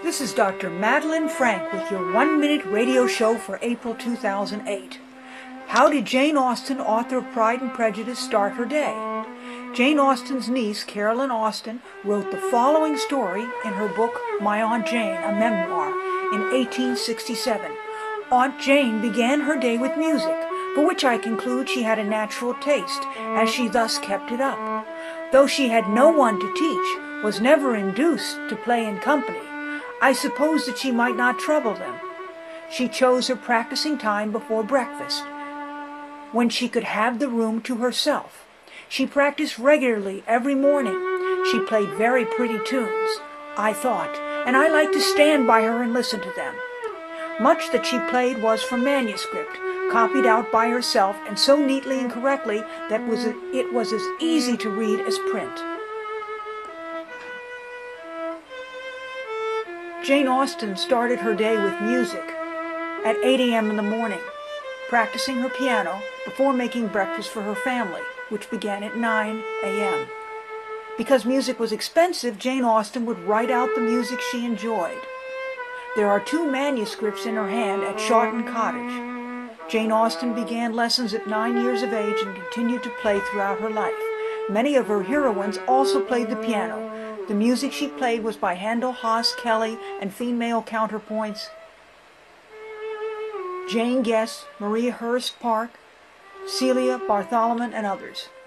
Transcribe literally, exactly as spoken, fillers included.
This is Doctor Madeline Frank with your one-minute radio show for April two thousand eight. How did Jane Austen, author of Pride and Prejudice, start her day? Jane Austen's niece, Carolyn Austen, wrote the following story in her book, My Aunt Jane, a memoir, in eighteen sixty-seven. Aunt Jane began her day with music, for which I conclude she had a natural taste, as she thus kept it up. Though she had no one to teach, was never induced to play in company, I suppose that she might not trouble them. She chose her practicing time before breakfast, when she could have the room to herself. She practiced regularly every morning. She played very pretty tunes, I thought, and I liked to stand by her and listen to them. Much that she played was from manuscript, copied out by herself, and so neatly and correctly that was it was as easy to read as print. Jane Austen started her day with music at eight a m in the morning, practicing her piano before making breakfast for her family, which began at nine a m Because music was expensive, Jane Austen would write out the music she enjoyed. There are two manuscripts in her hand at Chawton Cottage. Jane Austen began lessons at nine years of age and continued to play throughout her life. Many of her heroines also played the piano. The music she played was by Handel, Haas, Kelly, and female counterpoints Jane Guest, Maria Hurst Park, Celia Bartholomew, and others.